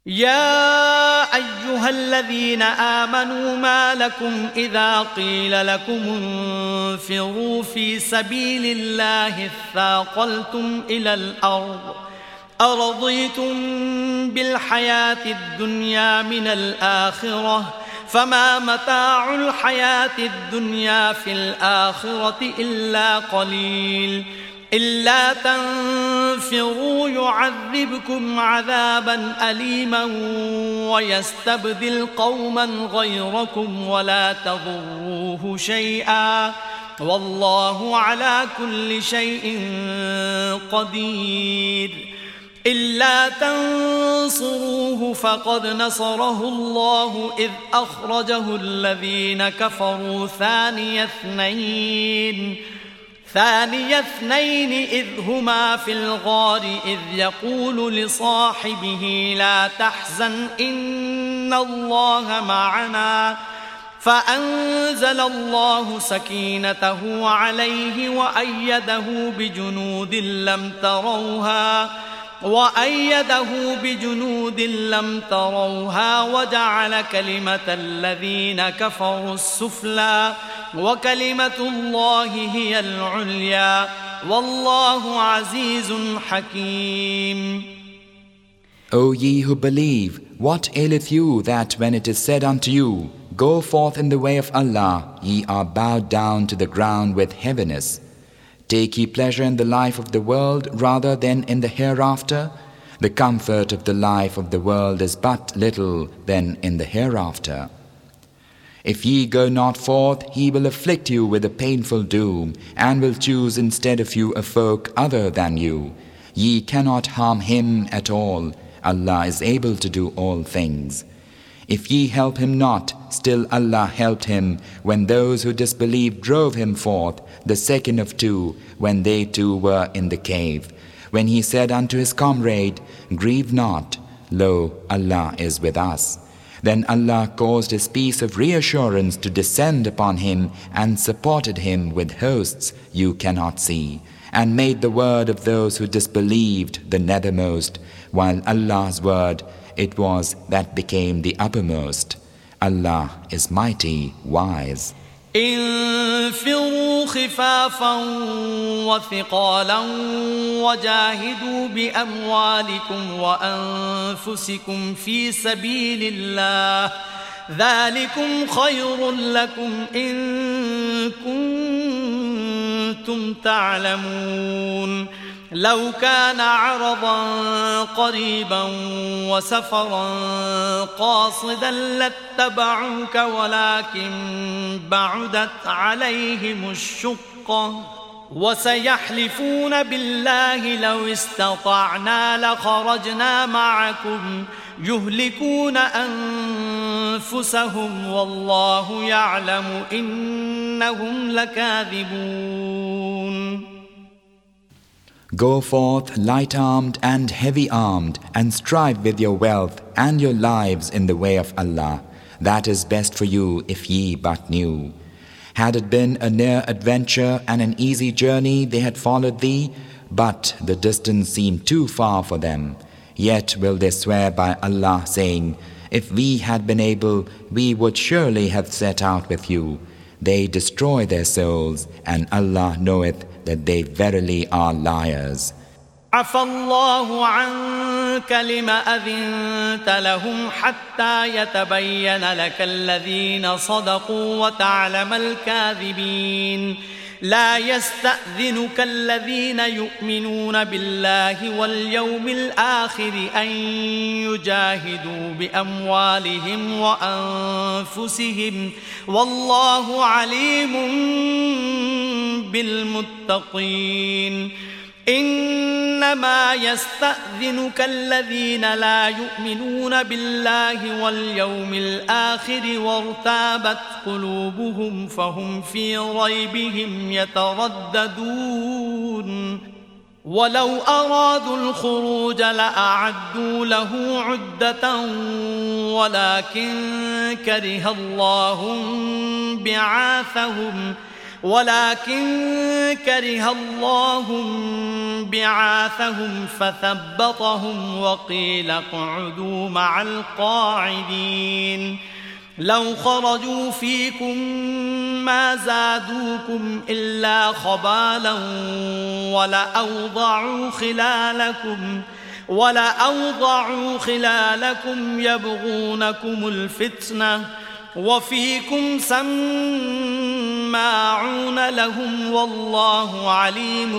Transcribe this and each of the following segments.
يا أيها الذين آمنوا ما لكم إذا قيل لكم انفروا في سبيل الله اثاقلتم إلى الأرض أرضيتم بالحياة الدنيا من الآخرة فما متاع الحياة الدنيا في الآخرة إلا قليل إلا تنفروا يعذبكم عذابا أليما ويستبدل قوما غيركم ولا تضروه شيئا والله على كل شيء قدير إلا تنصروه فقد نصره الله إذ أخرجه الذين كفروا ثاني اثنين إذ هما في الغار إذ يقول لصاحبه لا تحزن إن الله معنا فأنزل الله سكينته عليه وأيده بجنود لم تروها وجعل كلمة الذين كفروا السفلى وكلمة الله هي العليا والله عزيز حكيم. O ye who believe, what aileth you that when it is said unto you, go forth in the way of Allah, ye are bowed down to the ground with heaviness? Take ye pleasure in the life of the world rather than in the hereafter? The comfort of the life of the world is but little than in the hereafter. If ye go not forth, he will afflict you with a painful doom, and will choose instead of you a folk other than you. Ye cannot harm him at all. Allah is able to do all things. If ye help him not, still Allah helped him when those who disbelieved drove him forth, the second of two, when they two were in the cave. When he said unto his comrade, grieve not, lo, Allah is with us. Then Allah caused his peace of reassurance to descend upon him and supported him with hosts you cannot see, and made the word of those who disbelieved the nethermost, while Allah's word it was that became the uppermost. Allah is mighty, wise. انفروا خفافا وثقالا وجاهدوا بأموالكم وأنفسكم في سبيل الله ذلكم خير لكم إن كنتم تعلمون لو كان عرضا قريبا وسفرا قاصدا لاتبعوك ولكن بعدت عليهم الشقة وسيحلفون بالله لو استطعنا لخرجنا معكم يهلكون أنفسهم والله يعلم إنهم لكاذبون. Go forth light-armed and heavy-armed, and strive with your wealth and your lives in the way of Allah. That is best for you if ye but knew. Had it been a near adventure and an easy journey, they had followed thee, but the distance seemed too far for them. Yet will they swear by Allah, saying, if we had been able, we would surely have set out with you. They destroy their souls, and Allah knoweth that they verily are liars. عفى الله عنك لم أذنت لهم حتى يتبين لك الذين صدقوا وتعلم الكاذبين. لا يستأذنك الذين يؤمنون بالله واليوم الآخر أن يجاهدوا بأموالهم وأنفسهم والله عليم بالمتقين. إنما يستأذنك الذين لا يؤمنون بالله واليوم الآخر وارتابت قلوبهم فهم في ريبهم يترددون. ولو أرادوا الخروج لأعدوا له عدة ولكن كره الله بعاثهم ولكن كره الله بعاثهم فثبطهم وقيل اقعدوا مع القاعدين لو خرجوا فيكم ما زادوكم إلا خبالا ولأوضعوا خلالكم يبغونكم الفتنة وفيكم سماعون لهم والله عليم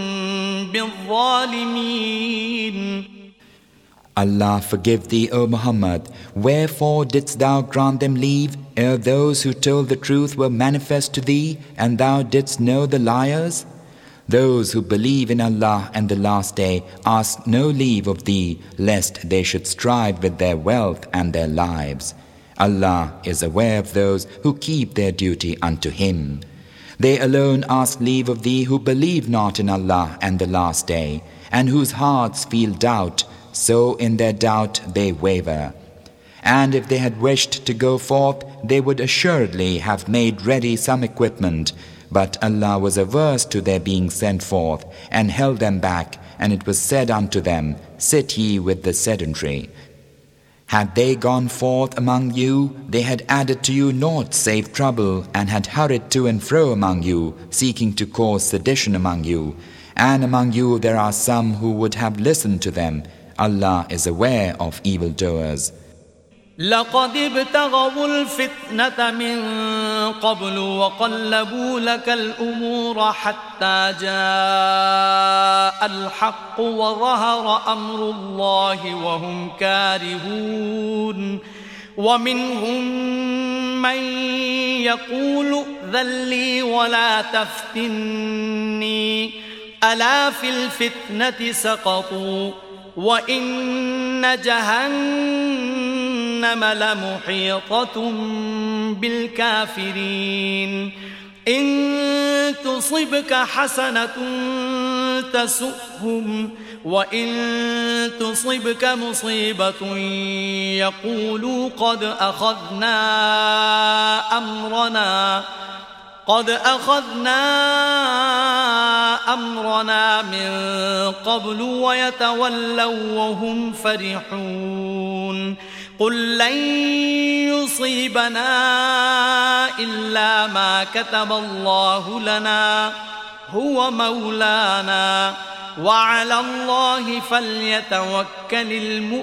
بالظالمين. Allah forgive thee, O Muhammad. Wherefore didst thou grant them leave, ere those who told the truth were manifest to thee, and thou didst know the liars? Those who believe in Allah and the Last Day ask no leave of thee, lest they should strive with their wealth and their lives. Allah is aware of those who keep their duty unto Him. They alone ask leave of thee who believe not in Allah and the Last Day, and whose hearts feel doubt, so in their doubt they waver. And if they had wished to go forth, they would assuredly have made ready some equipment, but Allah was averse to their being sent forth, and held them back, and it was said unto them, Sit ye with the sedentary. Had they gone forth among you, they had added to you naught save trouble, and had hurried to and fro among you, seeking to cause sedition among you. And among you there are some who would have listened to them. Allah is aware of evildoers. لقد ابتغوا الفتنة من قبل وقلبوا لك الأمور حتى جاء الحق وظهر أمر الله وهم كارهون ومنهم من يقول ائذن لي ولا تفتني ألا في الفتنة سقطوا وإن جهنم لمحيطة بالكافرين إن تصبك حسنة تسؤهم وإن تصبك مصيبة يقولوا قد أخذنا أمرنا من قبل ويتولوا وهم فرحون قل لن يصيبنا إلا ما كتب الله لنا هو مولانا وعلى الله فليتوكل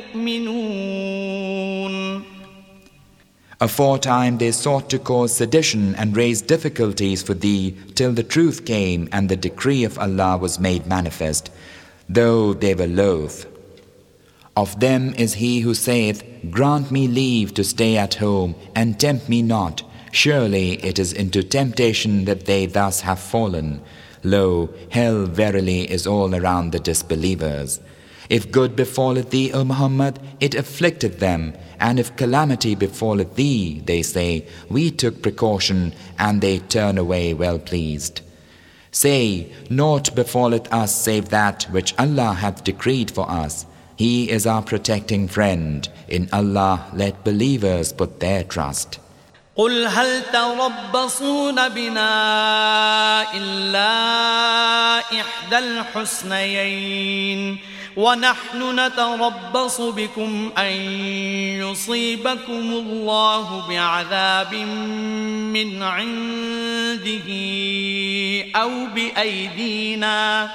المؤمنون. Aforetime they sought to cause sedition and raise difficulties for thee till the truth came and the decree of Allah was made manifest, though they were loath. Of them is he who saith, Grant me leave to stay at home and tempt me not. Surely it is into temptation that they thus have fallen. Lo, hell verily is all around the disbelievers. If good befalleth thee, O Muhammad, it afflicteth them. And if calamity befalleth thee, they say, We took precaution, and they turn away well pleased. Say, Naught befalleth us save that which Allah hath decreed for us. He is our protecting friend. In Allah let believers put their trust. قل هل تربصون بنا إلا إحدى الحسنيين ونحن نتربص بكم أن يصيبكم الله بعذاب من عنده أو بأيدينا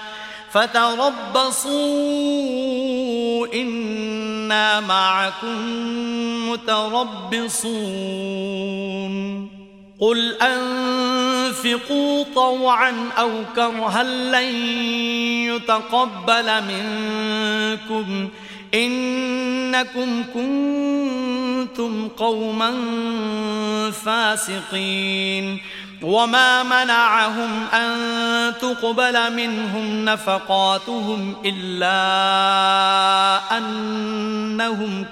فتربصوا إنا معكم متربصون قل أنفقوا طوعا أو كرها لن يتقبل منكم إنكم كنتم قوما فاسقين وما منعهم أن تقبل منهم نفقاتهم إلا أنهم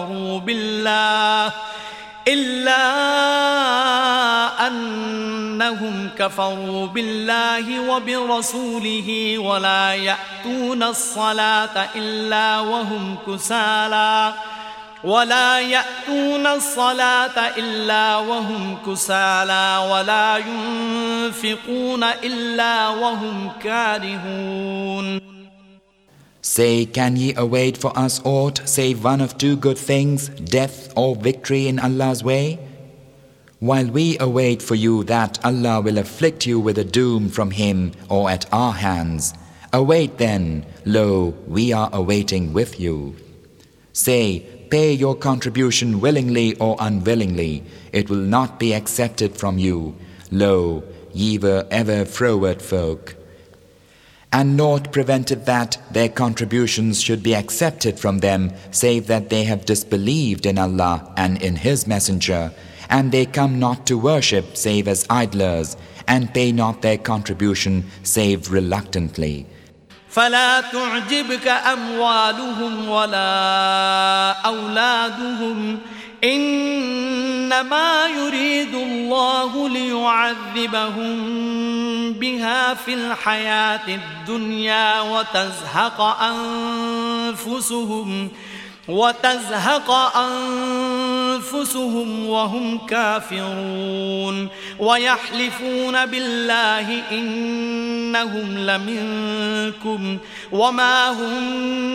كفروا بالله وبرسوله ولا يأتون الصلاة إلا وهم كسالى ولا يأتون الصلاة إلا وهم كسالى ولا ينفقون إلا وهم كارهون. Say, can ye await for us aught save one of two good things, death or victory in Allah's way? While we await for you that Allah will afflict you with a doom from Him or at our hands, await then, lo, we are awaiting with you. Say, pay your contribution willingly or unwillingly, it will not be accepted from you. Lo, ye were ever froward folk. And naught prevented that their contributions should be accepted from them, save that they have disbelieved in Allah and in His Messenger, and they come not to worship save as idlers, and pay not their contribution save reluctantly. فلا تعجبك أموالهم ولا أولادهم إنما يريد الله ليعذبهم بها في الحياة الدنيا وتزهق أنفسهم وهم كافرون ويحلفون بالله إنهم لمنكم وما هم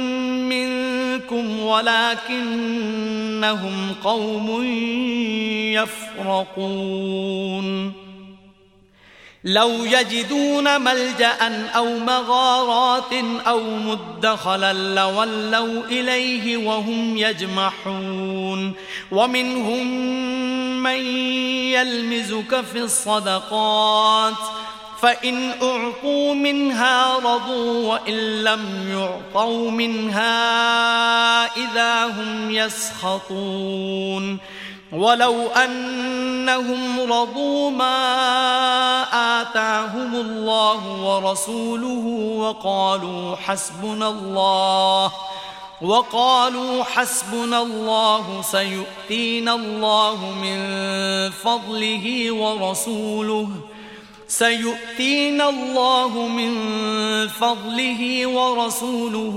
منكم ولكنهم قوم يفرقون. لو يجدون ملجأ أو مغارات أو مدخلا لولوا إليه وهم يجمحون. ومنهم من يلمزك في الصدقات فإن أعطوا منها رضوا وإن لم يعطوا منها إذا هم يسخطون. ولو أنهم رضوا ما آتاهم الله ورسوله وقالوا حسبنا الله سيؤتينا الله من فضله ورسوله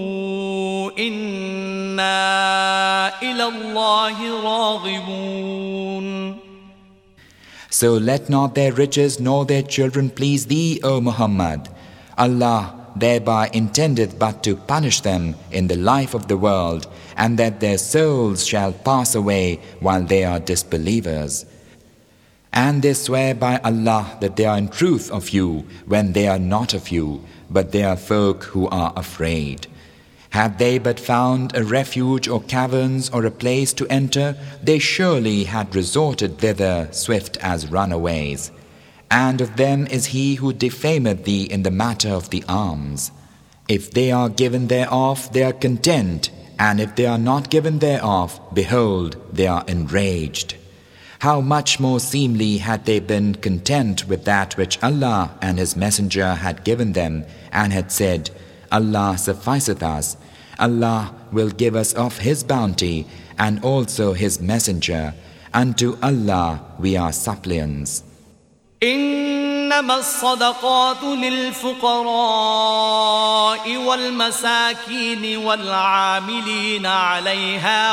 إنا إلى الله راغبون. So let not their riches nor their children please thee, O Muhammad. Allah thereby intendeth but to punish them in the life of the world, and that their souls shall pass away while they are disbelievers. And they swear by Allah that they are in truth of you when they are not of you, but they are folk who are afraid. Had they but found a refuge or caverns or a place to enter, they surely had resorted thither swift as runaways. And of them is he who defameth thee in the matter of the alms. If they are given thereof, they are content, and if they are not given thereof, behold, they are enraged. How much more seemly had they been content with that which Allah and His Messenger had given them, and had said, Allah sufficeth us, Allah will give us of His bounty, and also His Messenger. Unto Allah we are suppliants. إنما الصدقات للفقراء والمساكين والعاملين عليها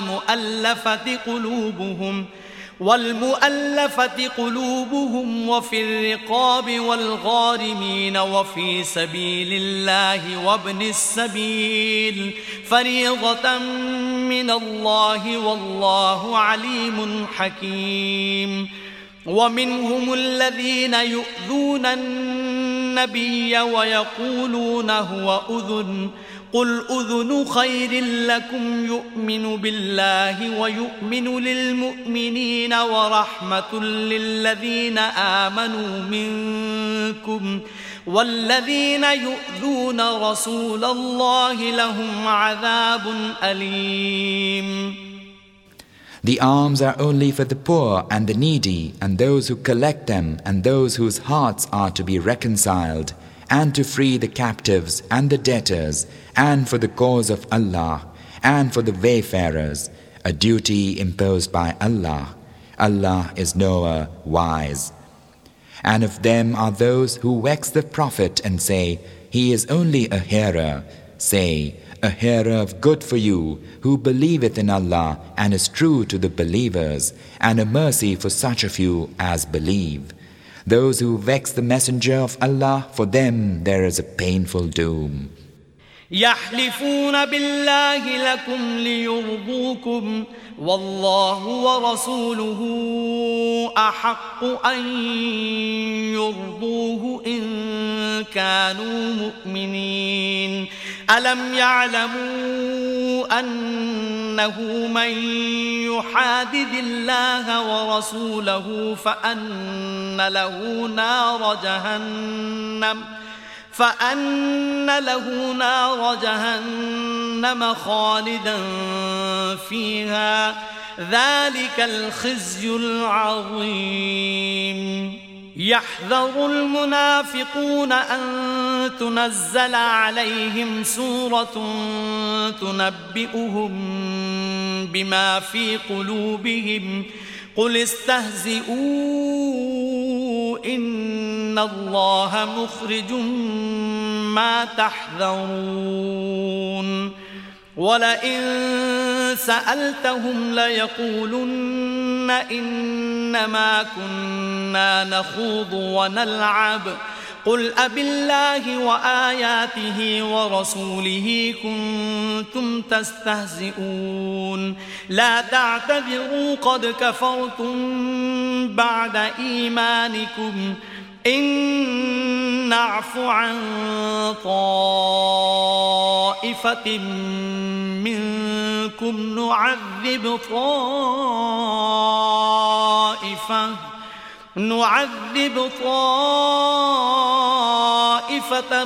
والمؤلفة قلوبهم وفي الرقاب والغارمين وفي سبيل الله وابن السبيل فريضة من الله والله عليم حكيم. ومنهم الذين يؤذون النبي ويقولون هو أذن قل أذن خير لكم يؤمن بالله ويؤمن للمؤمنين ورحمة للذين آمنوا منكم والذين يؤذون رسول الله لهم عذاب أليم. The alms are only for the poor and the needy, and those who collect them, and those whose hearts are to be reconciled, and to free the captives and the debtors, and for the cause of Allah, and for the wayfarers, a duty imposed by Allah. Allah is knower, wise. And of them are those who vex the Prophet and say, he is only a hearer. Say, a hearer of good for you, who believeth in Allah and is true to the believers, and a mercy for such of you as believe. Those who vex the messenger of Allah, for them there is a painful doom. يحلفون بالله لكم ليرضوكم والله ورسوله أحق أن يرضوه إن كانوا مؤمنين ألم يعلموا أنه من يحادد الله ورسوله فأن له نار جهنم خالدا فيها ذلك الخزي العظيم يحذر المنافقون أن تنزل عليهم سورة تنبئهم بما في قلوبهم قل استهزئوا إن الله مخرج ما تحذرون ولئن سألتهم ليقولن إنما كنا نخوض ونلعب قل أبالله وآياته ورسوله كنتم تستهزئون لا تعتذروا قد كفرتم بعد إيمانكم إن نعف عن طائفة منكم نعذب طائفة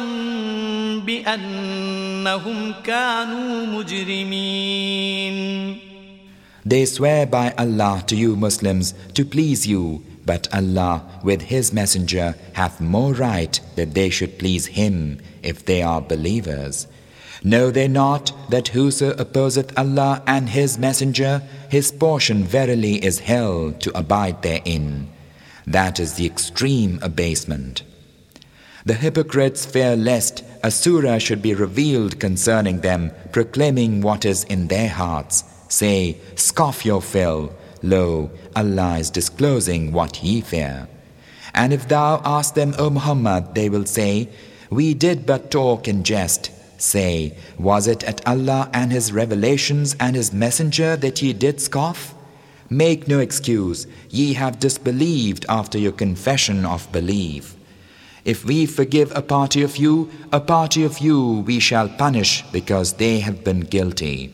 بأنهم كانوا مجرمين. They swear by Allah to you Muslims to please you, but Allah with His Messenger hath more right that they should please Him if they are believers. Know they not that whoso opposeth Allah and His Messenger, his portion verily is hell to abide therein. That is the extreme abasement. The hypocrites fear lest a surah should be revealed concerning them, proclaiming what is in their hearts. Say, scoff your fill. Lo, Allah is disclosing what ye fear. And if thou ask them, O Muhammad, they will say, we did but talk in jest. Say, was it at Allah and His revelations and His Messenger that ye did scoff? Make no excuse, ye have disbelieved after your confession of belief. If we forgive a party of you we shall punish because they have been guilty.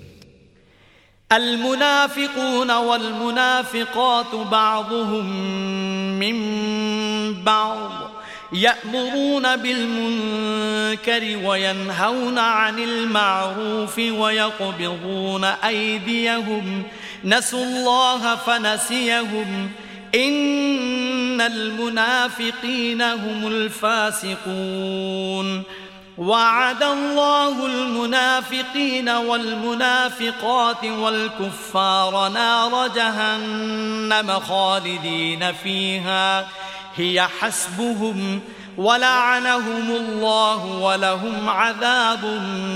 المنافقون والمنافقات بعضهم من بعض يأمرون بالمنكر وينهون عن المعروف ويقبضون أيديهم نسوا الله فنسيهم إن المنافقين هم الفاسقون وعد الله المنافقين والمنافقات والكفار نار جهنم خالدين فيها هي حسبهم ولعنهم الله ولهم عذاب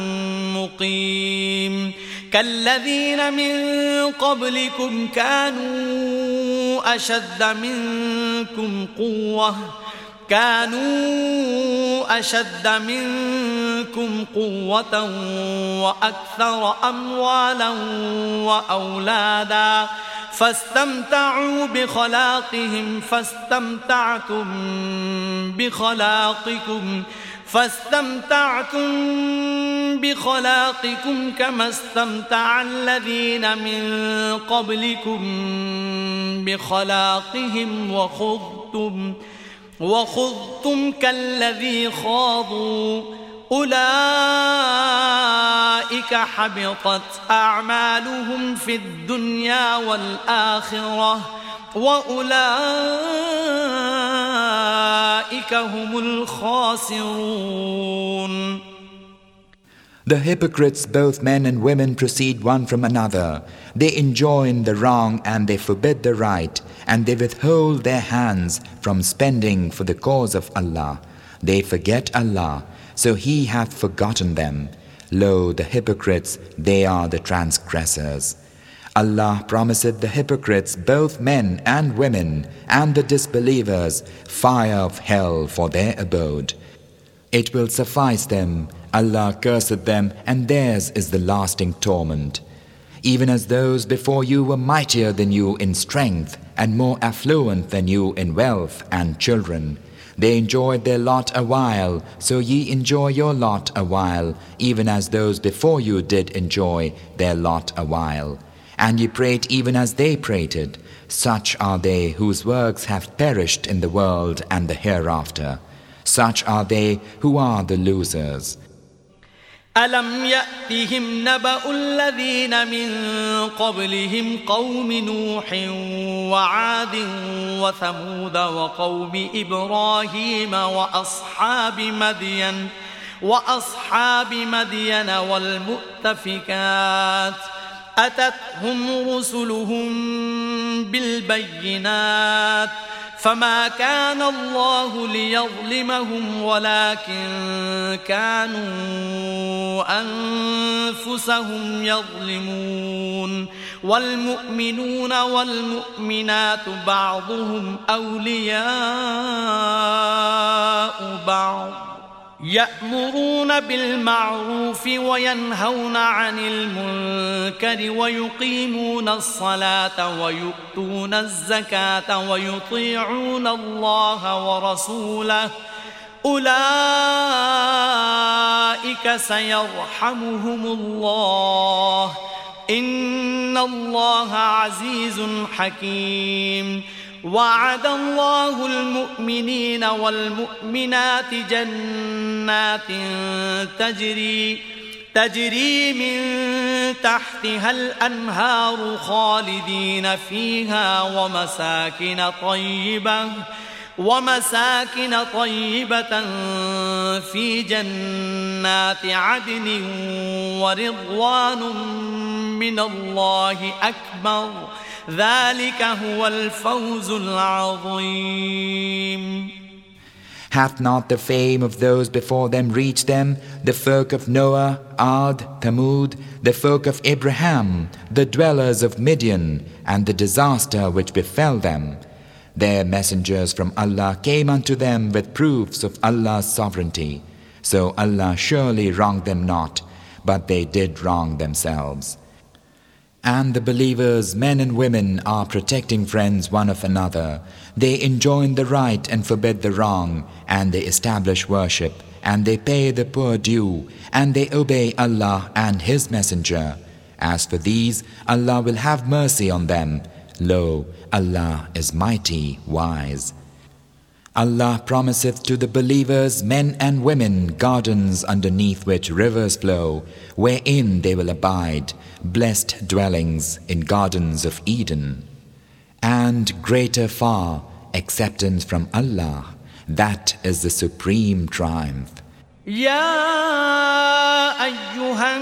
مقيم كالذين من قبلكم كانوا أشد منكم قوة وأكثر أموالا وأولادا فاستمتعوا بخلاقهم فاستمتعتم بخلاقكم كما استمتع الذين من قبلكم بخلاقهم وخضتم كالذي خاضوا أولئك حبطت أعمالهم في الدنيا والآخرة وأولئك هم الخاسرون. The hypocrites, both men and women, proceed one from another. They enjoin the wrong and they forbid the right, and they withhold their hands from spending for the cause of Allah. They forget Allah, so He hath forgotten them. Lo, the hypocrites, they are the transgressors. Allah promiseth the hypocrites, both men and women, and the disbelievers, fire of hell for their abode. It will suffice them. Allah curseth them, and theirs is the lasting torment. Even as those before you were mightier than you in strength, and more affluent than you in wealth and children. They enjoyed their lot a while, so ye enjoy your lot a while, even as those before you did enjoy their lot a while. And ye prate even as they prated. Such are they whose works have perished in the world and the hereafter. Such are they who are the losers. ألم يأتهم نبأ الذين من قبلهم قوم نوح وعاد وثمود وقوم إبراهيم وأصحاب مدين والمؤتفكات أتتهم رسلهم بالبينات فما كان الله ليظلمهم ولكن كانوا أنفسهم يظلمون والمؤمنون والمؤمنات بعضهم أولياء بعض يأمرون بالمعروف وينهون عن المنكر ويقيمون الصلاة ويؤتون الزكاة ويطيعون الله ورسوله أولئك سيرحمهم الله إن الله عزيز حكيم وعد الله المؤمنين والمؤمنات جنات تجري من تحتها الأنهار خالدين فيها ومساكن طيبة في جنات عدن ورضوان من الله أكبر ذلك هو الفوز العظيم. Hath not the fame of those before them reached them, the folk of Noah, Ad, Thamud, the folk of Abraham, the dwellers of Midian, and the disaster which befell them? Their messengers from Allah came unto them with proofs of Allah's sovereignty. So Allah surely wronged them not, but they did wrong themselves. And the believers, men and women, are protecting friends one of another. They enjoin the right and forbid the wrong, and they establish worship, and they pay the poor due, and they obey Allah and His Messenger. As for these, Allah will have mercy on them. Lo, Allah is mighty, wise. Allah promiseth to the believers, men and women, gardens underneath which rivers flow, wherein they will abide, blessed dwellings in gardens of Eden. And greater far, acceptance from Allah, that is the supreme triumph. يا أيها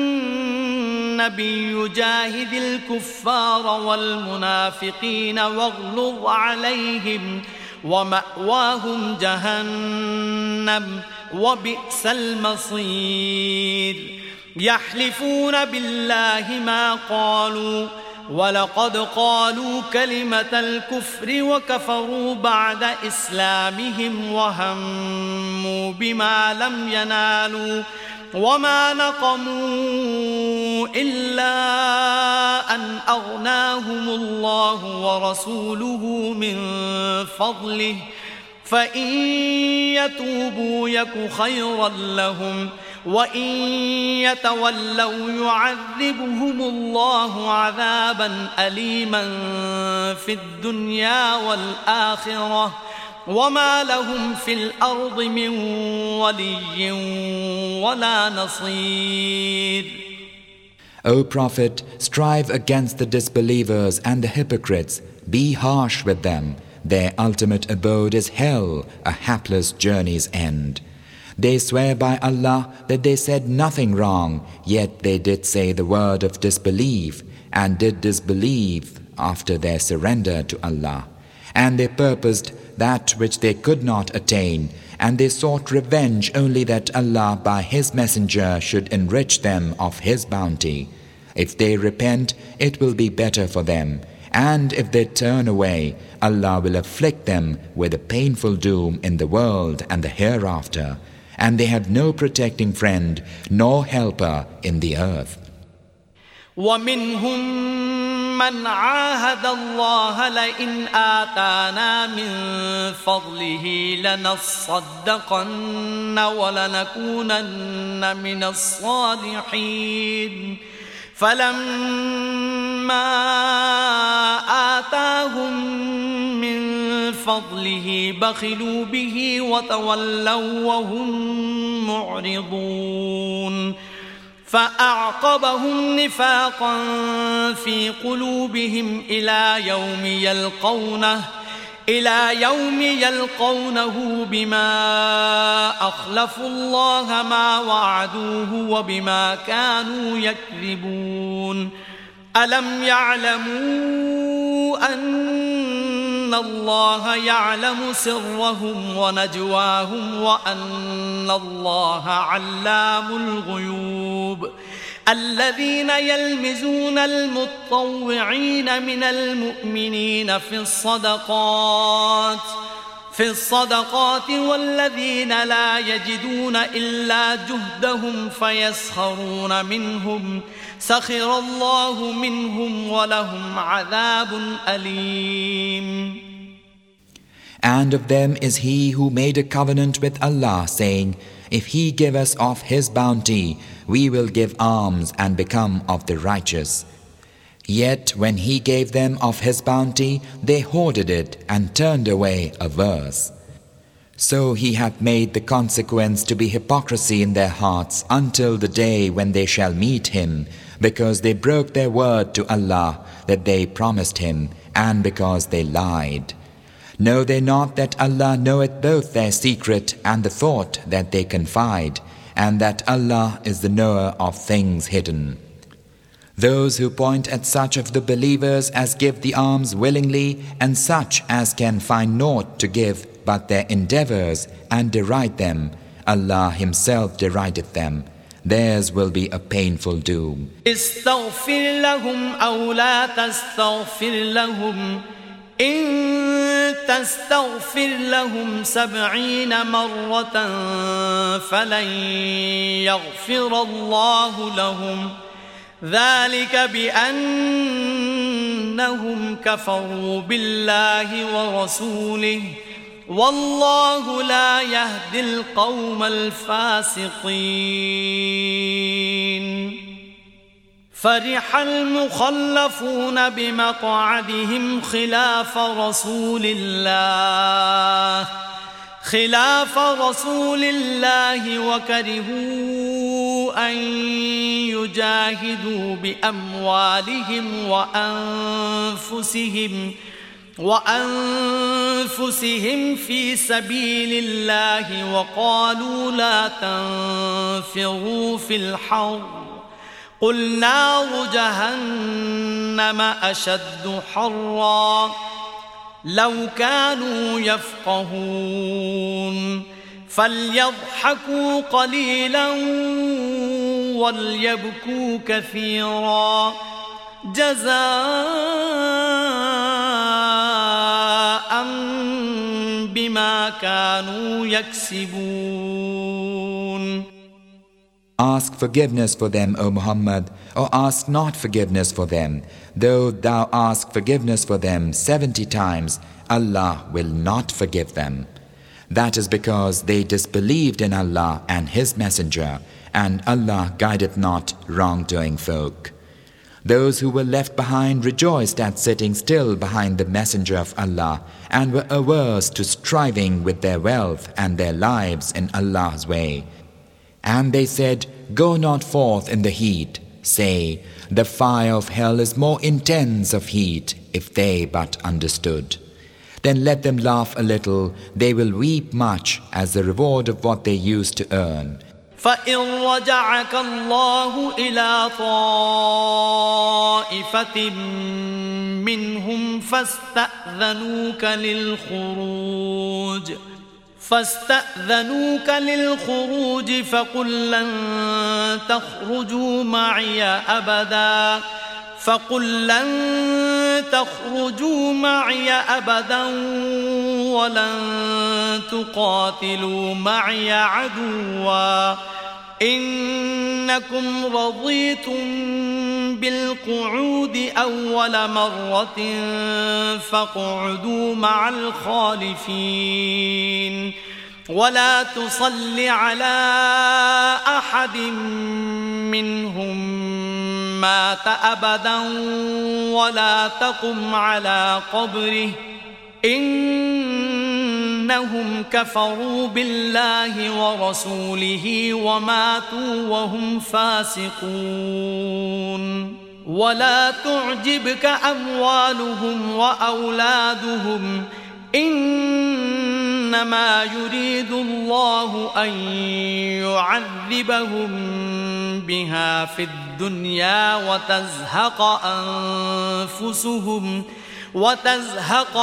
النبي جاهد الكفار والمنافقين واغلظ عليهم ومأواهم جهنم وبئس المصير يحلفون بالله ما قالوا ولقد قالوا كلمة الكفر وكفروا بعد إسلامهم وهموا بما لم ينالوا وما نقموا إلا أن أغناهم الله ورسوله من فضله فإن يتوبوا يك خيرا لهم وإن يتولوا يعذبهم الله عذابا أليما في الدنيا والآخرة وما لهم في الأرض من ولي ولا نصير. O Prophet, strive against the disbelievers and the hypocrites. Be harsh with them. Their ultimate abode is hell, a hapless journey's end. They swear by Allah that they said nothing wrong, yet they did say the word of disbelief, and did disbelieve after their surrender to Allah. And they purposed that which they could not attain, and they sought revenge only that Allah by His Messenger should enrich them of His bounty. If they repent, it will be better for them, and if they turn away, Allah will afflict them with a painful doom in the world and the hereafter, and they have no protecting friend nor helper in the earth. ومنهم من عاهد الله لئن آتانا من فضله لنصدقن ولنكونن من الصالحين فلما آتاهم من فضله بخلوا به وتولوا وهم معرضون فأعقبهم نفاقا في قلوبهم إلى يوم يلقونه بما أخلفوا الله ما وعدوه وبما كانوا يكذبون ألم يعلموا أن الله يعلم سرهم ونجواهم وأن الله علام الغيوب الذين يلمزون المتطوعين من المؤمنين في الصدقات والذين لا يجدون إلا جهدهم فيسخرون منهم سخر الله منهم ولهم عذاب أليم. And of them is he who made a covenant with Allah, saying, if He give us of His bounty, we will give alms and become of the righteous. Yet when He gave them of His bounty, they hoarded it and turned away averse. So He hath made the consequence to be hypocrisy in their hearts until the day when they shall meet Him, because they broke their word to Allah that they promised Him, and because they lied. Know they not that Allah knoweth both their secret and the thought that they confide, and that Allah is the knower of things hidden. Those who point at such of the believers as give the alms willingly, and such as can find naught to give but their endeavors, and deride them, Allah Himself derideth them. Theirs will be a painful doom. استغفر لهم أو لا تستغفر لهم إن تستغفر لهم 70 مرة فلن يغفر الله لهم ذلك بأنهم كفروا بالله ورسوله والله لا يهدي القوم الفاسقين. فرح المخلفون بمقعدهم خلاف رسول الله وكرهوا أن يجاهدوا بأموالهم وأنفسهم في سبيل الله وقالوا لا تنفروا في الحر قل نار جهنم أشد حرا لو كانوا يفقهون فليضحكوا قليلا وليبكوا كثيرا جزاء بما كانوا يكسبون. Ask forgiveness for them, O Muhammad, or ask not forgiveness for them. Though thou ask forgiveness for them 70 times, Allah will not forgive them. That is because they disbelieved in Allah and His Messenger, and Allah guideth not wrongdoing folk. Those who were left behind rejoiced at sitting still behind the Messenger of Allah, and were averse to striving with their wealth and their lives in Allah's way. And they said, go not forth in the heat. Say, the fire of hell is more intense of heat, if they but understood. Then let them laugh a little, they will weep much as the reward of what they used to earn. فإن رجعك الله إلى طائفة منهم فاستأذنوك للخروج فاستأذنوك للخروج فقل لن تخرجوا معي أبدا ولن تقاتلوا معي عدوا إنكم رضيتم بالقعود أول مرة فاقعدوا مع الخالفين ولا تصل على أحد منهم مات أبدا ولا تقم على قبره إنهم كفروا بالله ورسوله وماتوا وهم فاسقون ولا تعجبك أموالهم وأولادهم إنما يريد الله أن يعذبهم بها في الدنيا وتزهق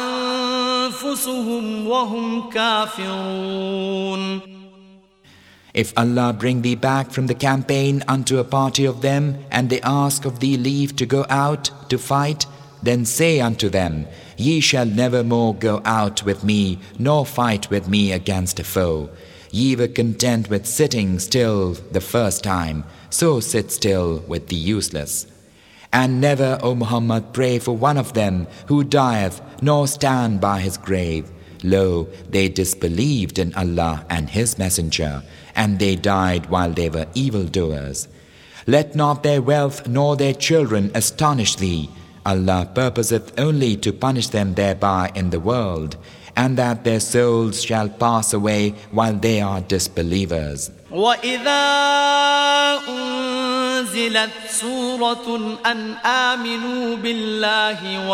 أنفسهم وهم كافرون. If Allah bring thee back from the campaign unto a party of them, and they ask of thee leave to go out to fight, then say unto them, Ye shall never more go out with me, nor fight with me against a foe. Ye were content with sitting still the first time, so sit still with the useless. And never, O Muhammad, pray for one of them who dieth, nor stand by his grave. Lo, they disbelieved in Allah and His Messenger, and they died while they were evildoers. Let not their wealth nor their children astonish thee. Allah purposeth only to punish them thereby in the world, and that their souls shall pass away while they are disbelievers. وَإِذَا أُنزِلَتْ سُورَةٌ أَنْ آمِنُوا بِاللَّهِ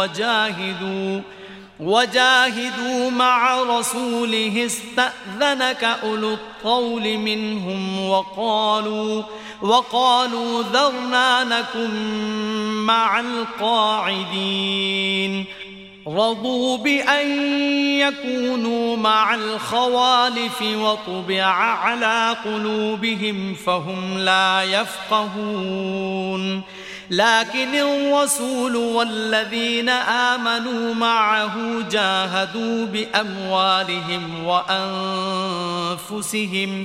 وجاهدوا مع رسوله استأذنك أولو الطول منهم وقالوا ذرنا نكن مع القاعدين رضوا بأن يكونوا مع الخوالف وطبع على قلوبهم فهم لا يفقهون لكن الرسول والذين آمنوا معه جاهدوا بأموالهم وأنفسهم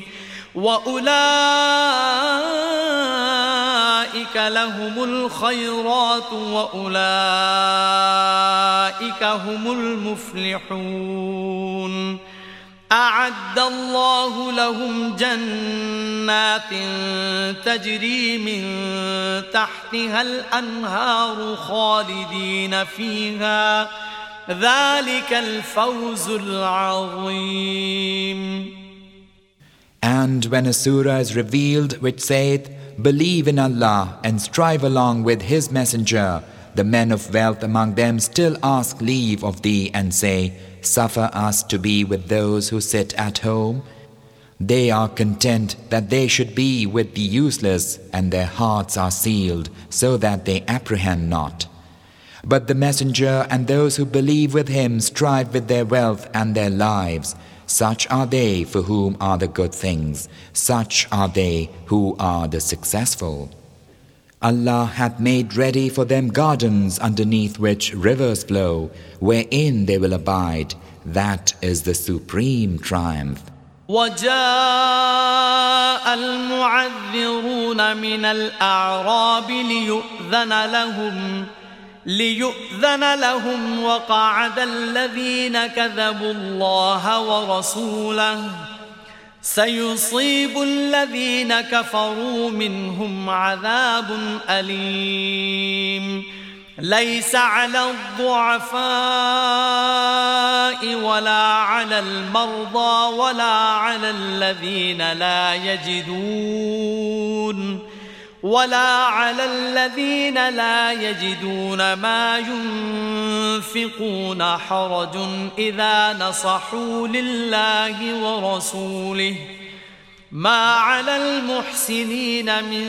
وأولئك لهم الخيرات وأولئك هم المفلحون أعد الله لهم جنات تجري من تحتها الأنهار خالدين فيها ذلك الفوز العظيم. And when a surah is revealed which saith, Believe in Allah and strive along with His Messenger, the men of wealth among them still ask leave of thee and say, Suffer us to be with those who sit at home. They are content that they should be with the useless, and their hearts are sealed so that they apprehend not. But the Messenger and those who believe with him strive with their wealth and their lives. Such are they for whom are the good things. Such are they who are the successful. Allah hath made ready for them gardens underneath which rivers flow, wherein they will abide. That is the supreme triumph. وجاء المعذرون من الأعراب ليؤذن لهم وقعد الذين كذبوا الله ورسوله سيصيب الذين كفروا منهم عذاب أليم ليس على الضعفاء ولا على المرضى ولا على الذين لا يجدون ما ينفقون حرج إذا نصحوا لله ورسوله ما على المحسنين من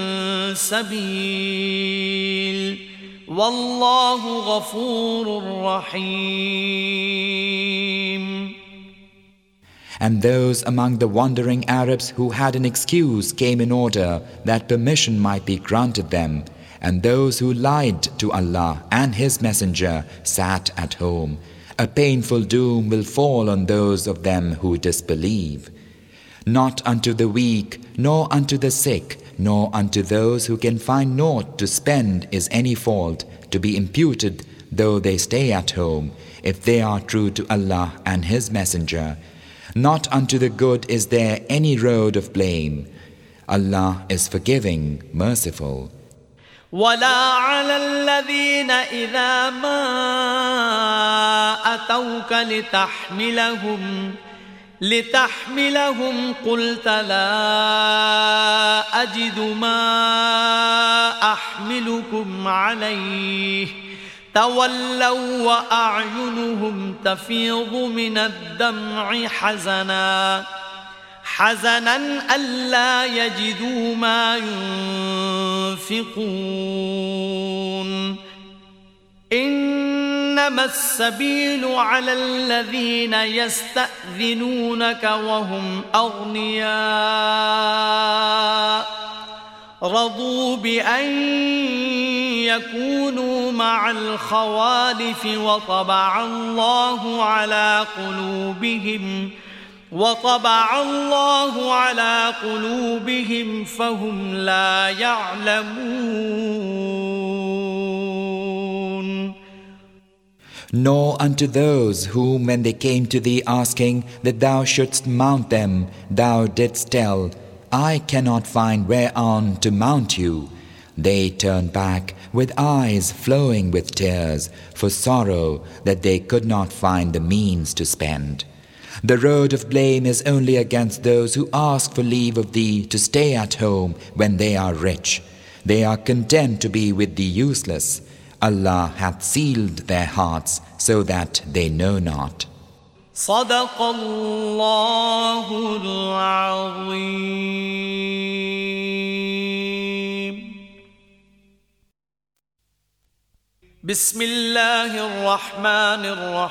سبيل والله غفور رحيم. And those among the wandering Arabs who had an excuse came in order that permission might be granted them, and those who lied to Allah and His Messenger sat at home. A painful doom will fall on those of them who disbelieve. Not unto the weak, nor unto the sick, nor unto those who can find naught to spend is any fault to be imputed, though they stay at home, if they are true to Allah and His Messenger. Not unto the good is there any road of blame. Allah is forgiving, merciful. ولا على الذين إذا ما أتوك لتحملهم قلت لا أجد ما أحملكم عليه تولوا وأعينهم تفيض من الدمع حزنا ألا يجدوا ما ينفقون إنما السبيل على الذين يستأذنونك وهم أغنياء رضوا بأن يكونوا مع الخوالف وطبع الله على قلوبهم فهم لا يعلمون. Nor unto those whom when they came to thee asking that thou shouldst mount them, thou didst tell, I cannot find whereon to mount you. They turned back with eyes flowing with tears for sorrow that they could not find the means to spend. The road of blame is only against those who ask for leave of thee to stay at home when they are rich. They are content to be with the useless. Allah hath sealed their hearts so that they know not. صدق الله العظيم. بسم الله الرحمن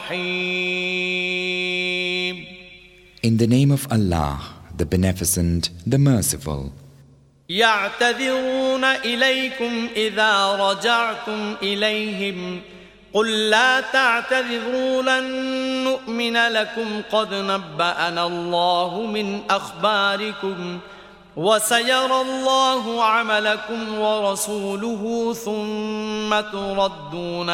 الرحيم. In the name of Allah, the Beneficent, the Merciful. يعتذرون إليكم إذا رجعتم إليهم قل لا تعتذروا لن نؤمن لكم قد نبأنا الله من أخباركم وسيرى الله عملكم ورسوله ثم تردون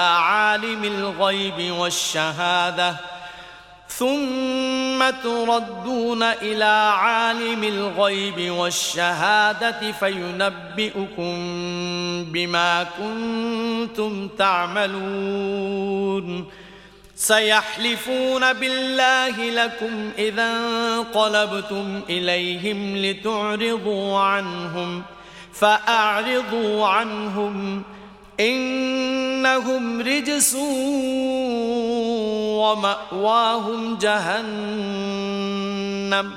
إلى عالم الغيب والشهادة فينبئكم بما كنتم تعملون. سيحلفون بالله لكم إذا انقلبتم إليهم لتعرضوا عنهم فأعرضوا عنهم إنهم رجس ومأواهم جهنم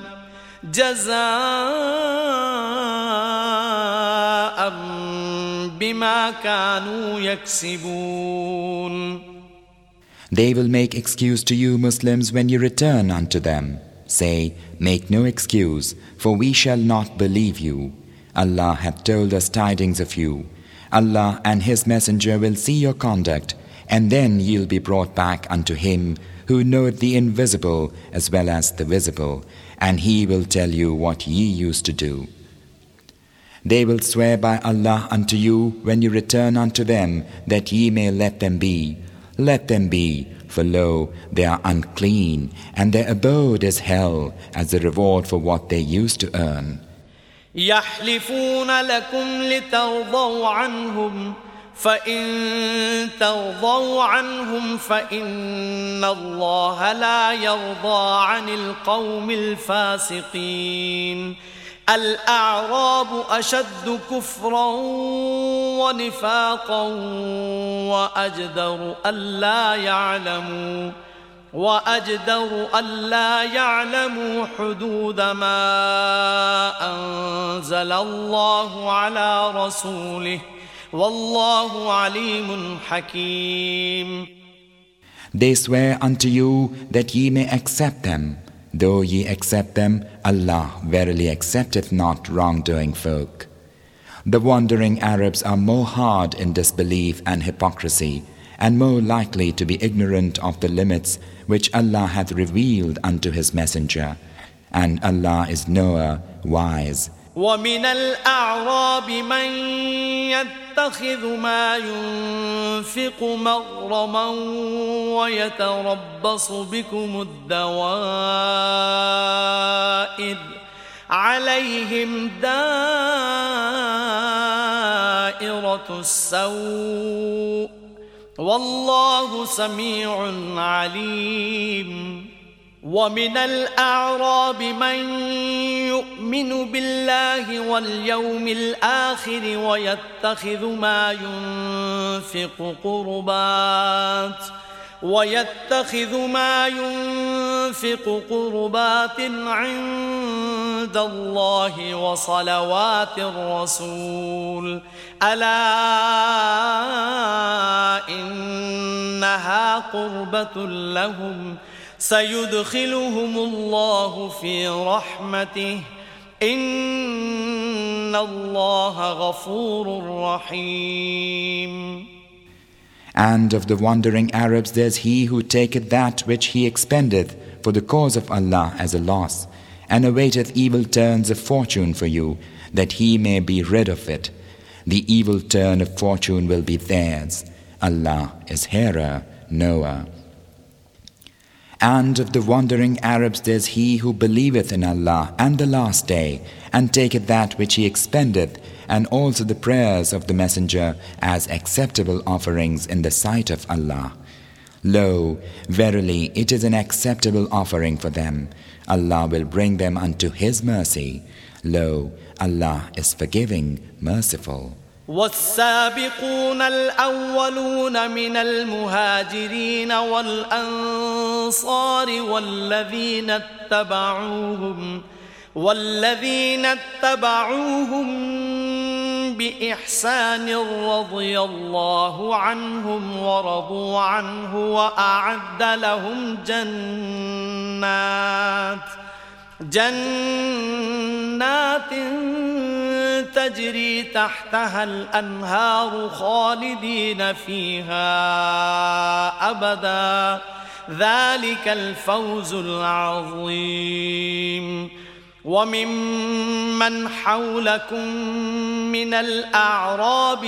جزاء بما كانوا يكسبون. They will make excuse to you Muslims when you return unto them. Say, make no excuse, for we shall not believe you. Allah hath told us tidings of you. Allah and His Messenger will see your conduct, and then you'll be brought back unto Him who knoweth the invisible as well as the visible, and He will tell you what ye used to do. They will swear by Allah unto you when you return unto them that ye may let them be. Let them be, for lo, they are unclean, and their abode is hell as a reward for what they used to earn. يحلفون لكم لترضوا عنهم فإن ترضوا عنهم فإن الله لا يرضى عن القوم الفاسقين. الأعراب أشد كفرا ونفاقا وأجدر ألا يعلموا حدود ما أنزل الله على رسوله والله عليم حكيم. They swear unto you that ye may accept them. Though ye accept them, Allah verily accepteth not wrongdoing folk. The wandering Arabs are more hard in disbelief and hypocrisy, and more likely to be ignorant of the limits which Allah hath revealed unto His Messenger. And Allah is knower, wise. ومن الأعراب من يتخذ ما ينفق مغرما ويتربص بكم الدوائر عليهم دائرة السوء والله سميع عليم ومن الأعراب من يؤمن بالله واليوم الآخر ويتخذ ما ينفق قربات عند الله وصلوات الرسول ألا إنها قربة لهم سيدخلهم الله في رحمته إن الله غفور رحيم. And of the wandering Arabs there's he who taketh that which he expendeth for the cause of Allah as a loss, and awaiteth evil turns of fortune for you, that he may be rid of it. The evil turn of fortune will be theirs. Allah is hearer, knower. And of the wandering Arabs there's he who believeth in Allah and the last day, and taketh that which he expendeth, and also the prayers of the Messenger as acceptable offerings in the sight of Allah. Lo, verily it is an acceptable offering for them. Allah will bring them unto His mercy. Lo, Allah is forgiving, merciful. والسابقون الأولون من المهاجرين والأنصار والذين اتبعوهم بإحسان رضي الله عنهم ورضوا عنه وأعد لهم جنات تجري تحتها الأنهار خالدين فيها أبدا ذلك الفوز العظيم. وممن حولكم من الأعراب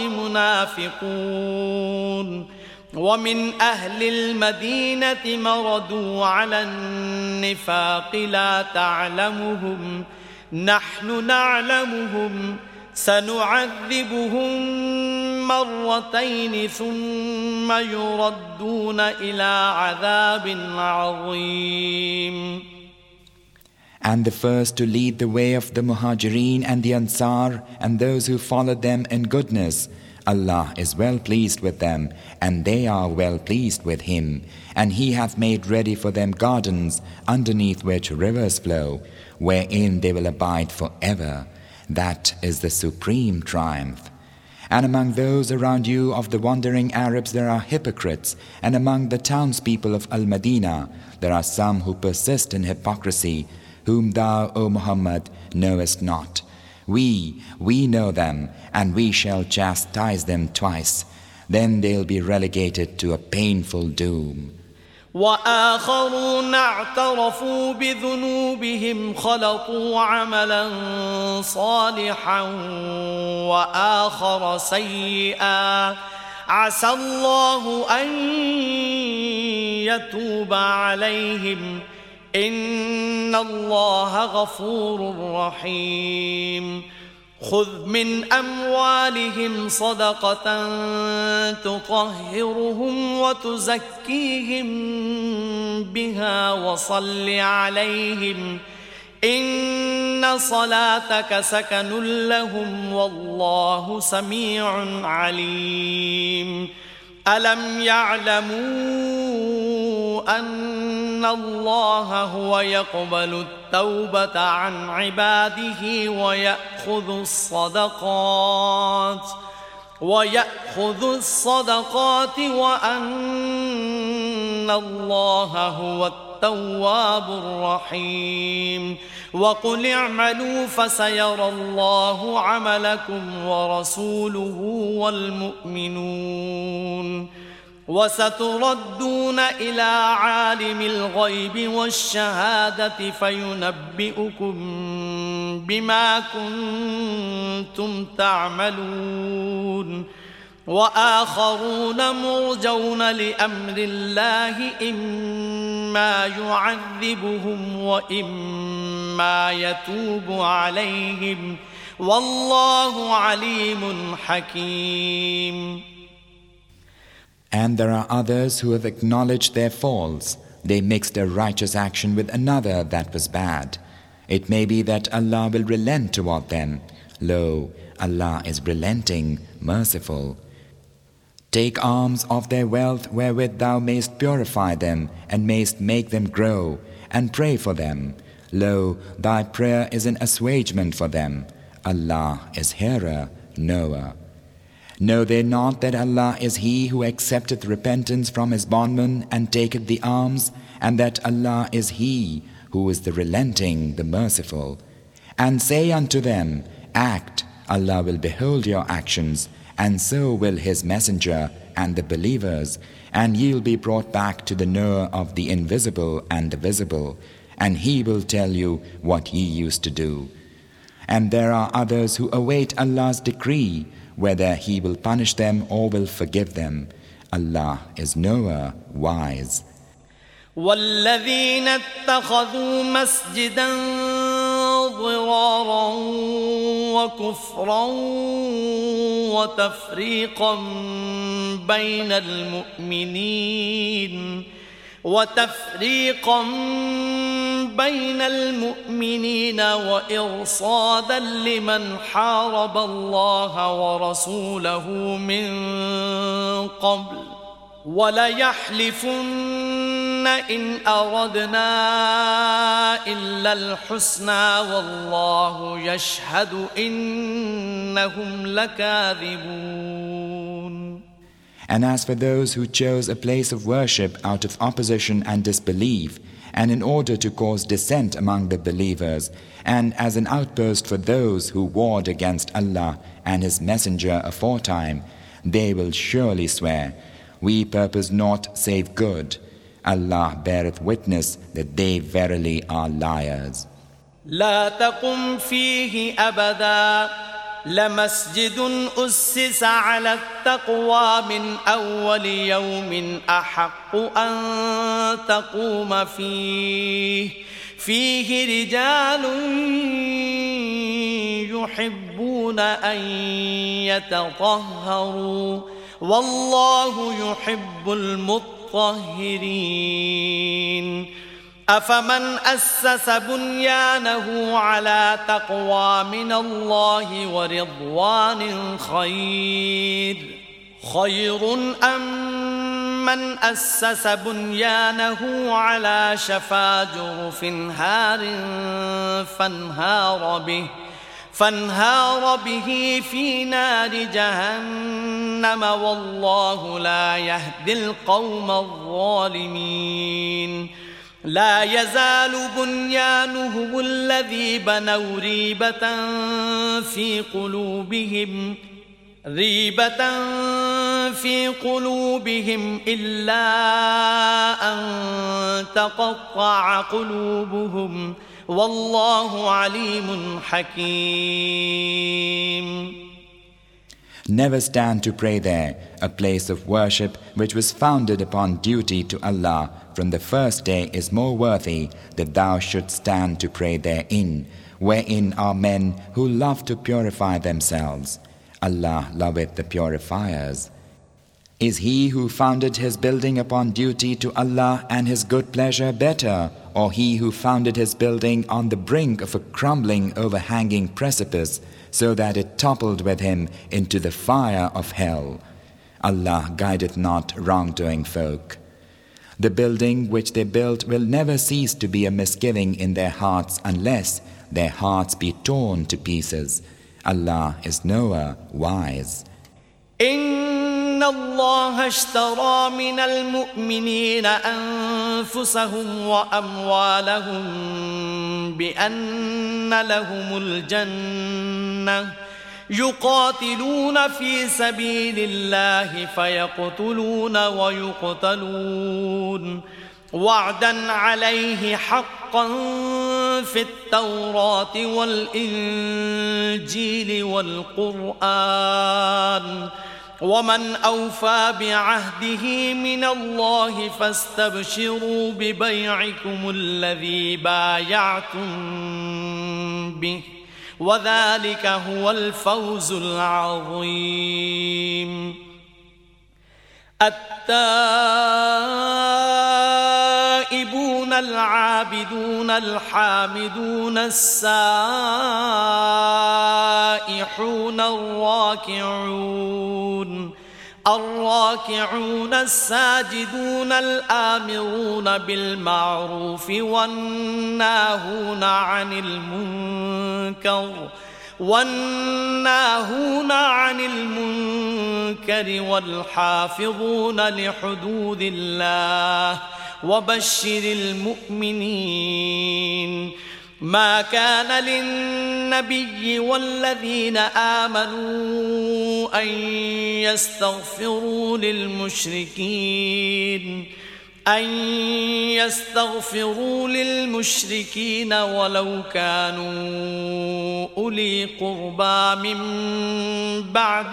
منافقون ومن أهل المدينة مردوا على النفاق لا تعلمهم نحن نعلمهم سنعذبهم مرتين ثم يردون إلى عذاب عظيم. And the first to lead the way of the Muhajirin and the Ansar and those who followed them in goodness, Allah is well pleased with them, and they are well pleased with Him, and He hath made ready for them gardens underneath which rivers flow, wherein they will abide forever. That is the supreme triumph. And among those around you of the wandering Arabs there are hypocrites, and among the townspeople of Al-Madinah there are some who persist in hypocrisy, whom thou, O Muhammad, knowest not. We know them, and we shall chastise them twice. Then they'll be relegated to a painful doom. وآخرون اعترفوا بذنوبهم خلطوا عملا صالحا وآخر سيئا عسى الله أن يتوب عليهم إن الله غفور رحيم. خذ من أموالهم صدقة تطهرهم وتزكيهم بها وصل عليهم إن صلاتك سكن لهم والله سميع عليم. ألم يعلموا أن الله هو يقبل التوبة عن عباده ويأخذ الصدقات وأن الله هو التواب الرحيم وقل اعملوا فسيرى الله عملكم ورسوله والمؤمنون وستردون إلى عالم الغيب والشهادة فينبئكم بما كنتم تعملون وآخرون مرجون لأمر الله إما يعذبهم وإما يتوب عليهم والله عليم حكيم. And there are others who have acknowledged their faults. They mixed a righteous action with another that was bad. It may be that Allah will relent toward them. Lo, Allah is relenting, merciful. Take alms of their wealth wherewith thou mayst purify them and mayst make them grow, and pray for them. Lo, thy prayer is an assuagement for them. Allah is hearer, knower. Know they not that Allah is He who accepteth repentance from His bondman and taketh the alms, and that Allah is He who is the relenting, the merciful. And say unto them, act, Allah will behold your actions, and so will His messenger and the believers, and ye'll be brought back to the knower of the invisible and the visible, and He will tell you what ye used to do. And there are others who await Allah's decree, whether He will punish them or will forgive them. Allah is knower, wise. والذين اتخذوا مسجدا ضرارا وكفرا وتفريقا بين المؤمنين وإرصادا لمن حارب الله ورسوله من قبل وليحلفن إن أردنا إلا الحسنى والله يشهد إنهم لكاذبون. And as for those who chose a place of worship out of opposition and disbelief, and in order to cause dissent among the believers, and as an outpost for those who warred against Allah and His Messenger aforetime, they will surely swear, we purpose naught save good. Allah beareth witness that they verily are liars. لا تقم فيه أبدا لمسجد أسس على التقوى من أول يوم أحق أن تقوم فيه رجال يحبون أن يتطهروا والله يحب المطهرين. أفمن أسس بنيانه على تقوى من الله ورضوان خير أم من أسس بنيانه على شفا جرف هار فانهار به في نار جهنم والله لا يهدي القوم الظالمين. لا يزال بنيانهم الذي بنوا ريبة في قلوبهم إلا أن تقطع قلوبهم والله عليم حكيم. Never stand to pray there, a place of worship which was founded upon duty to Allah from the first day is more worthy that thou shouldst stand to pray therein, wherein are men who love to purify themselves. Allah loveth the purifiers. Is he who founded his building upon duty to Allah and his good pleasure better, or he who founded his building on the brink of a crumbling overhanging precipice, so that it toppled with him into the fire of hell? Allah guideth not wrongdoing folk. The building which they built will never cease to be a misgiving in their hearts unless their hearts be torn to pieces. Allah is knower, wise. إن إن الله اشترى من المؤمنين أنفسهم وأموالهم بأن لهم الجنة يقاتلون في سبيل الله فيقتلون ويقتلون وعدا عليه حقا في التوراة والإنجيل والقرآن ومن أوفى بعهده من الله فاستبشروا ببيعكم الذي بايعتم به وذلك هو الفوز العظيم. التائبون العابدون الحامدون السائحون الراكعون الساجدون الآمرون بالمعروف والناهون عن المنكر والحافظون لحدود الله وبشر المؤمنين. ما كان للنبي والذين آمنوا أن يستغفروا للمشركين ولو كانوا أولي قربى من بعد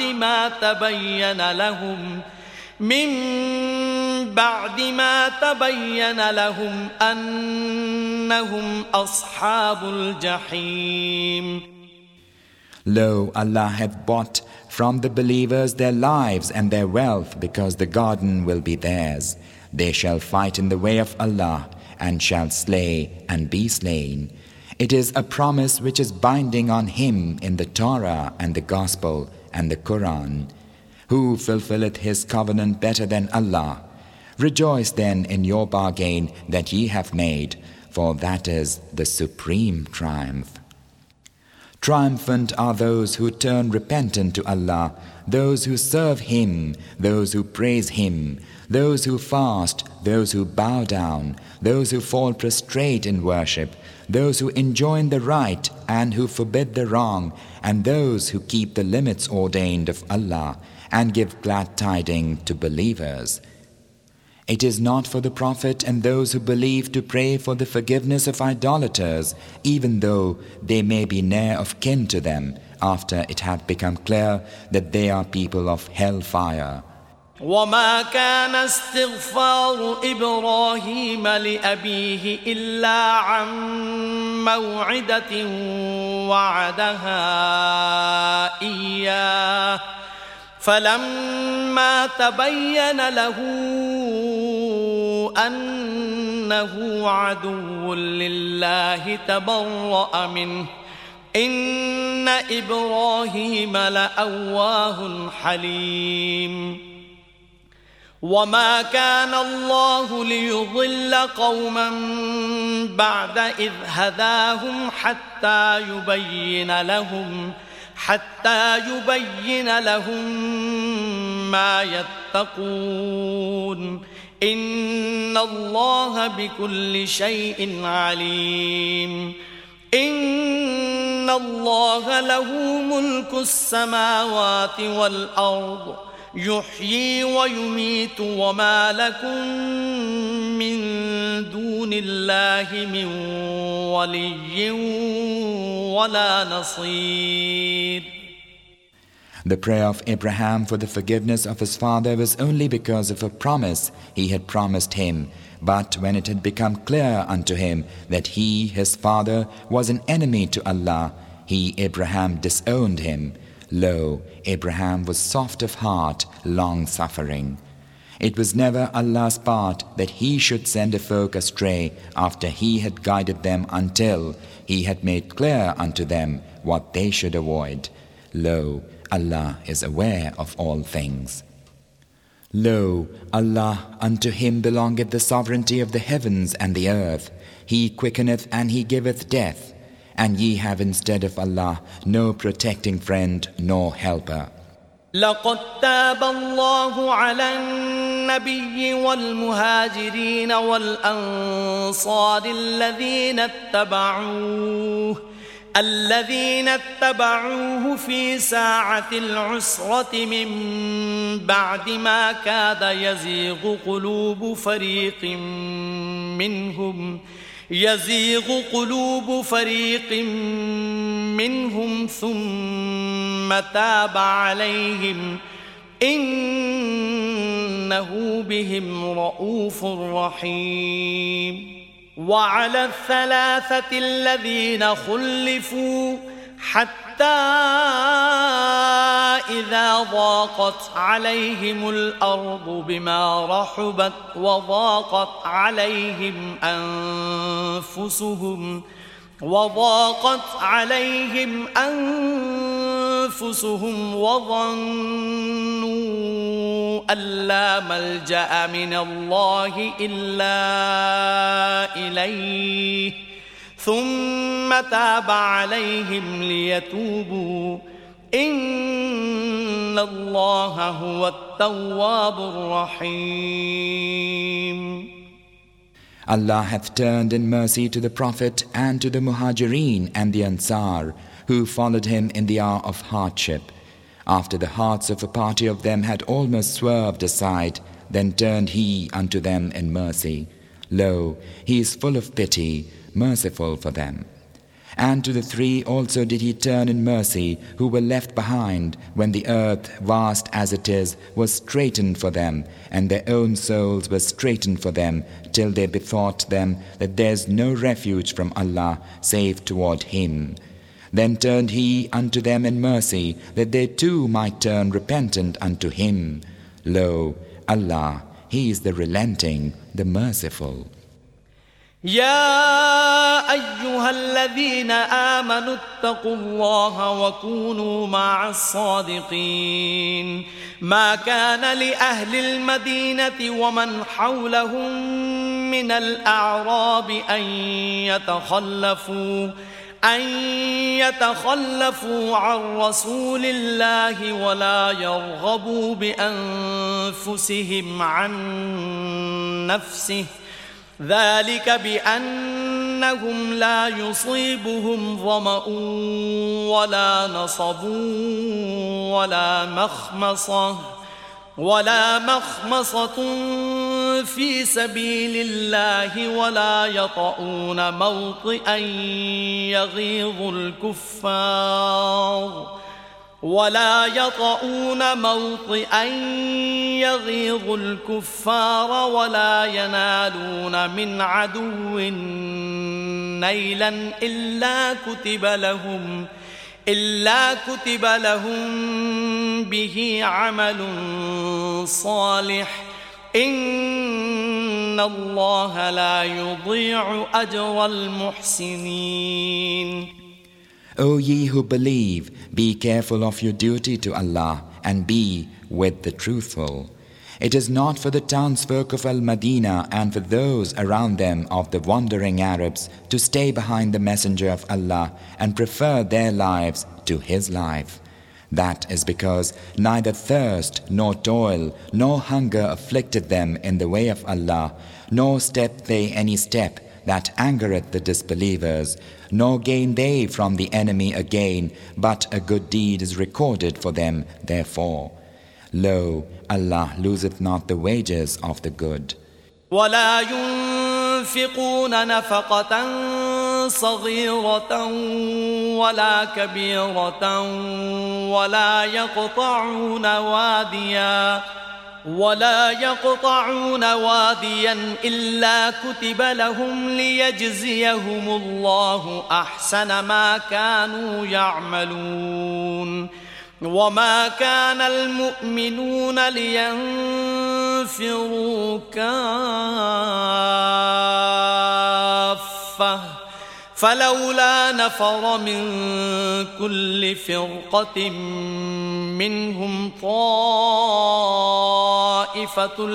ما تبين لهم أنهم أصحاب الجحيم. Lo, Allah hath bought from the believers their lives and their wealth, because the garden will be theirs. They shall fight in the way of Allah and shall slay and be slain. It is a promise which is binding on him in the Torah and the Gospel and the Quran. Who fulfilleth his covenant better than Allah? Rejoice then in your bargain that ye have made, for that is the supreme triumph. Triumphant are those who turn repentant to Allah, those who serve Him, those who praise Him, those who fast, those who bow down, those who fall prostrate in worship, those who enjoin the right and who forbid the wrong, and those who keep the limits ordained of Allah and give glad tidings to believers. It is not for the Prophet and those who believe to pray for the forgiveness of idolaters, even though they may be near of kin to them, after it hath become clear that they are people of hellfire. وما كان استغفار إبراهيم لأبيه إلا عن موعدة وعدها إياه فلما تبين له أنه عدو لله تبرأ منه إن إبراهيم لأواه حليم. وما كان الله ليضل قوما بعد إذ هداهم حتى يبين لهم ما يتقون إن الله بكل شيء عليم. إن الله له ملك السماوات والأرض يحيي ويميت وما لكم من دون الله من ولي ولا نصير. The prayer of Abraham for the forgiveness of his father was only because of a promise he had promised him. But when it had become clear unto him that he, his father, was an enemy to Allah, he, Abraham, disowned him. Lo, Abraham was soft of heart, long-suffering. It was never Allah's part that He should send a folk astray after He had guided them until He had made clear unto them what they should avoid. Lo, Allah is aware of all things. Lo, Allah, unto Him belongeth the sovereignty of the heavens and the earth. He quickeneth and He giveth death. And ye have instead of Allah no protecting friend nor helper. لقد تاب الله على النبي والمهاجرين والأنصار الذين اتبعوه في ساعة العسرة من بعد ما كاد يزيغ قلوب فريق منهم ثم تاب عليهم إنه بهم رؤوف رحيم وعلى الثلاثة الذين خلفوا حتى إذا ضاقت عليهم الأرض بما رحبت وضاقت عليهم أنفسهم وظنوا أن لا ملجأ من الله إلا إليه ثم تاب عليهم ليتوبوا إن الله هو التواب الرحيم. Allah hath turned in mercy to the Prophet and to the Muhajirin and the Ansar who followed him in the hour of hardship. After the hearts of a party of them had almost swerved aside, then turned he unto them in mercy. Lo, he is full of pity, merciful for them. And to the three also did he turn in mercy who were left behind when the earth, vast as it is, was straitened for them, and their own souls were straitened for them, till they bethought them that there is no refuge from Allah save toward Him. Then turned he unto them in mercy, that they too might turn repentant unto Him. Lo, Allah, He is the relenting, the merciful. يا أيها الذين آمنوا اتقوا الله وكونوا مع الصادقين ما كان لأهل المدينة ومن حولهم من الأعراب أن يتخلفوا عن رسول الله ولا يرغبوا بأنفسهم عن نفسه ذلك بأنهم لا يصيبهم ظمأ ولا نصب ولا مخمصة في سبيل الله ولا يطؤون موطئا يغيظ الكفار ولا ينالون من عدو نيلا إلا كتب لهم به عمل صالح إن الله لا يضيع أجر المحسنين. O ye who believe, be careful of your duty to Allah and be with the truthful. It is not for the townsfolk of Al-Madinah and for those around them of the wandering Arabs to stay behind the Messenger of Allah and prefer their lives to his life. That is because neither thirst nor toil nor hunger afflicted them in the way of Allah, nor stepped they any step that angereth the disbelievers, nor gain they from the enemy a gain, but a good deed is recorded for them therefore. Lo, Allah loseth not the wages of the good. ولا ينفقون نفقة صغيرة ولا كبيرة ولا يقطعون واديا إلا كتب لهم ليجزيهم الله أحسن ما كانوا يعملون. وما كان المؤمنون لينفروا كافة فلولا نفر من كل فرقة منهم طائفة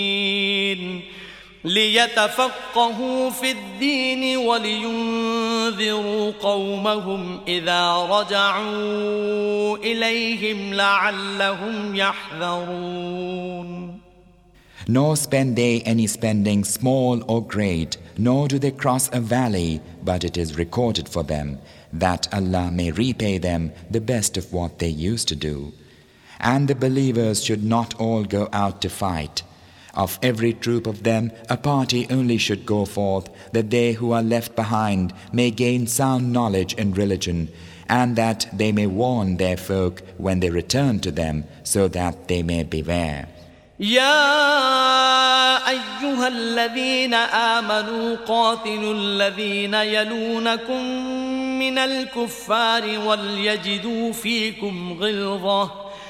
ليتفقهوا في الدين ولينذروا لينذروا قومهم إذا رجعوا إليهم لعلهم يحذرون. Nor spend they any spending small or great, nor do they cross a valley, but it is recorded for them, that Allah may repay them the best of what they used to do. And the believers should not all go out to fight. Of every troop of them, a party only should go forth, that they who are left behind may gain sound knowledge in religion, and that they may warn their folk when they return to them, so that they may beware. يا أيها الذين آمنوا قاتلوا الذين يلونكم من الكفار وليجدوا فيكم غلظة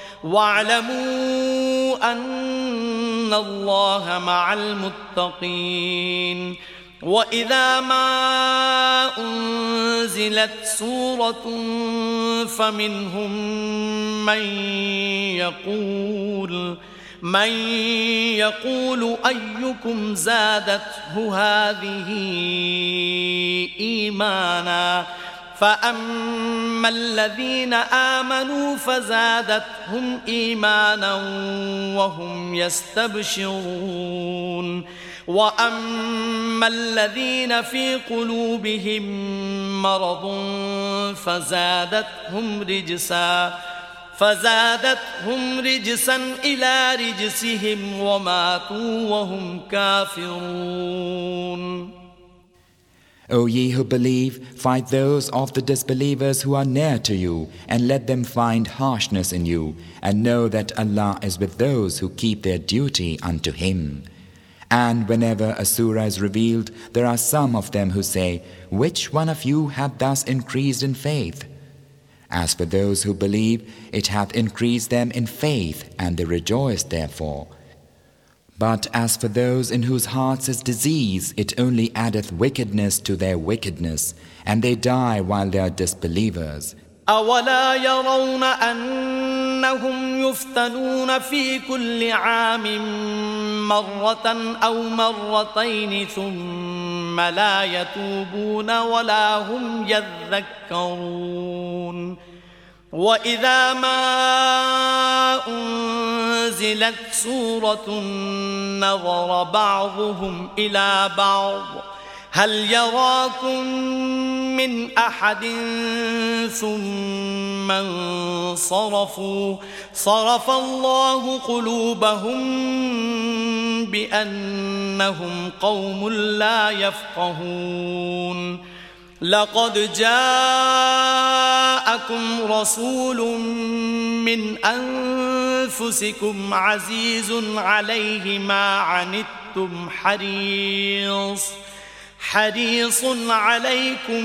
واعلموا أن الله مع المتقين. وإذا ما أنزلت سورة فمنهم من يقول أيكم زادته هذه إيمانا فأما الذين آمنوا فزادتهم إيمانا وهم يستبشرون. وأما الذين في قلوبهم مرض فزادتهم رجسا إلى رجسهم وماتوا وهم كافرون. O ye who believe, fight those of the disbelievers who are near to you, and let them find harshness in you, and know that Allah is with those who keep their duty unto Him. And whenever a surah is revealed, there are some of them who say, which one of you hath thus increased in faith? As for those who believe, it hath increased them in faith, and they rejoice therefore. But as for those in whose hearts is disease, it only addeth wickedness to their wickedness, and they die while they are disbelievers. أولا يرون أنهم يفتنون في كل عام مرة أو مرتين ثم لا يتوبون ولا هم يذكرون. وإذا ما أنزلت سورة نظر بعضهم إلى بعض هل يراكم من أحد ثم انصرفوا صرف الله قلوبهم بأنهم قوم لا يفقهون. لقد جاءكم رسول من أنفسكم عزيز عليه ما عنتم حريص عليكم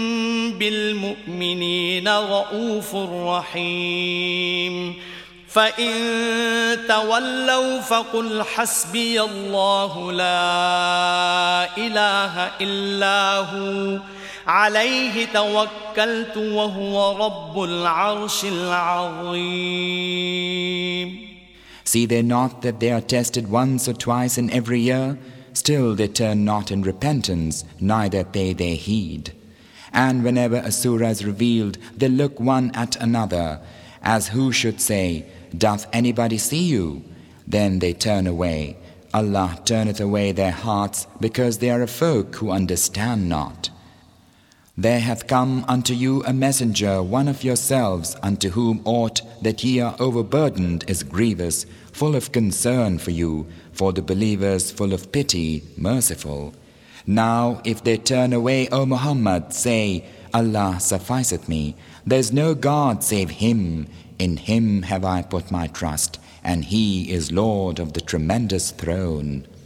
بالمؤمنين رؤوف رحيم. فإن تولوا فقل حسبي الله لا إله إلا هو عليه توكلت وهو رب العرش العظيم. See they not that they are tested once or twice in every year? Still they turn not in repentance, neither pay they heed. And whenever a surah is revealed, they look one at another, as who should say, doth anybody see you? Then they turn away. Allah turneth away their hearts, because they are a folk who understand not. There hath come unto you a messenger, one of yourselves, unto whom aught that ye are overburdened is grievous, full of concern for you, for the believers full of pity, merciful. Now if they turn away, O Muhammad, say, Allah sufficeth me. There is no God save Him. In Him have I put my trust, and He is Lord of the tremendous throne.